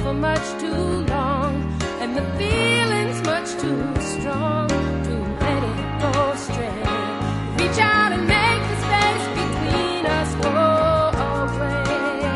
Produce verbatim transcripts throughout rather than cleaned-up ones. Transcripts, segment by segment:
for much too long, and the feeling's much too strong to let it go astray. Reach out and make the space between us go away.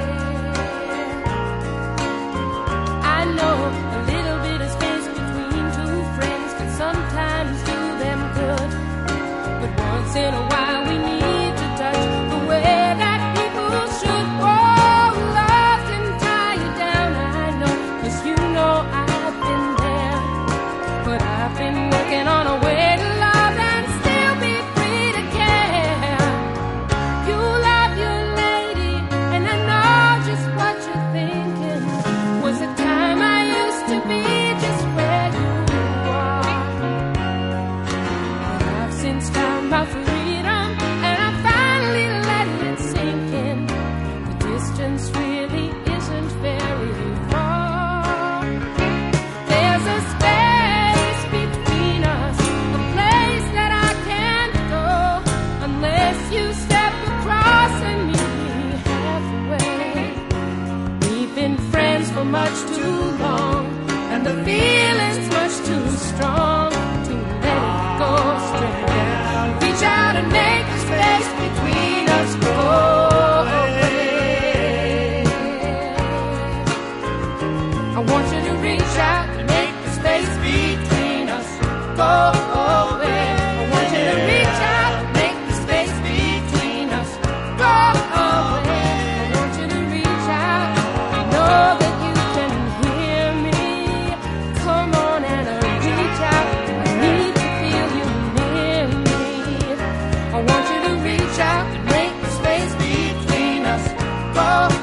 I know a little bit of space between two friends can sometimes do them good, but once in a while we need to touch the way that people should. Oh, love can tie you down, I know, 'cause you know I've been there. But I've been working on a way to love and still be free to care. You love your lady, and I know just what you're thinking. Was the time I used to be just where you are. But I've since found my freedom, and I'm finally letting it sink in. The distance really isn't very far. There's a space between us, a place that I can't go unless you step across and meet me halfway. We've been friends for much too long, and the feeling's much too strong to let it go astray. Reach out and make the space between us go away. I want you to reach out and make the space between us go away. I want you to reach out and make the space between us go away. I want you to reach out. I know that you can hear me. Come on and uh, reach out. I need to feel you near me. I want you to reach out and make the space between us go